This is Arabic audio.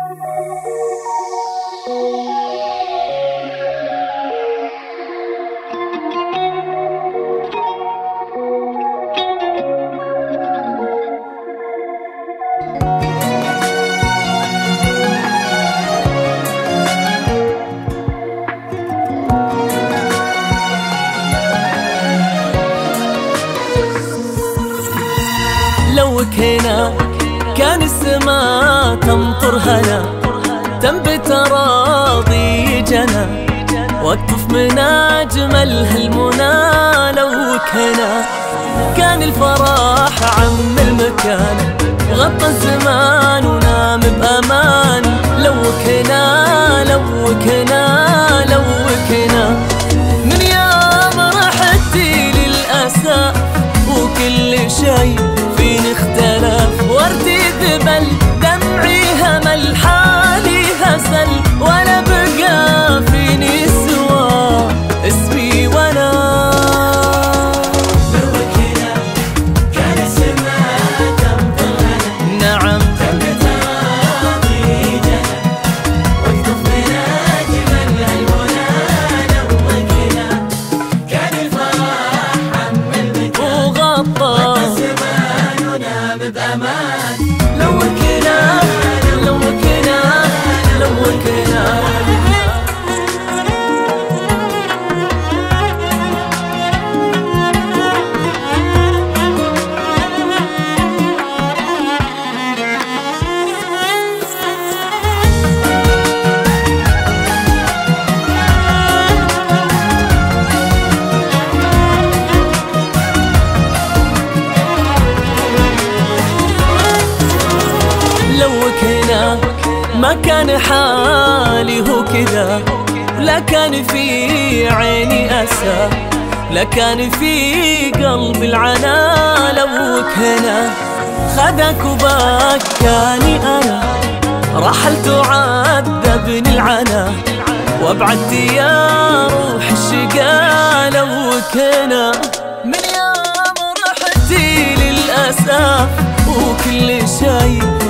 لو هنا كان السماء تمطر هنا، تنبت أراضي جنى، واقطف من أجمل هالمنى. لو هنا كان الفرح عم المكان، غطى الزمان ونام بأمان. لو هنا لو هنا لو هنا من يوم رحتي للأسى، وكل شي فيني اختلف. وردي ذبل دمعي همل، حالي هزل ولا بقى فيني سوى اسمي وانا. لو كنا كان السماء تمطر هنا، نعم تنبت أراضي جنى، واقطف من أجمل هالمنى. لو كنا كان الفرح عم المكان، وغطى الزمان ونام بأمان. لو كنا لو كنا لو كنا. لو كنا ما كان حالي هو كذا، لا كان في عيني أسى، لا كان في قلبي العنا. لو كنا خدك وبكاني أنا، رحلت وعذبني العنا، وابعدت يا روح الشقا. لو كنا من يوم رحتي للأسف، وكل شي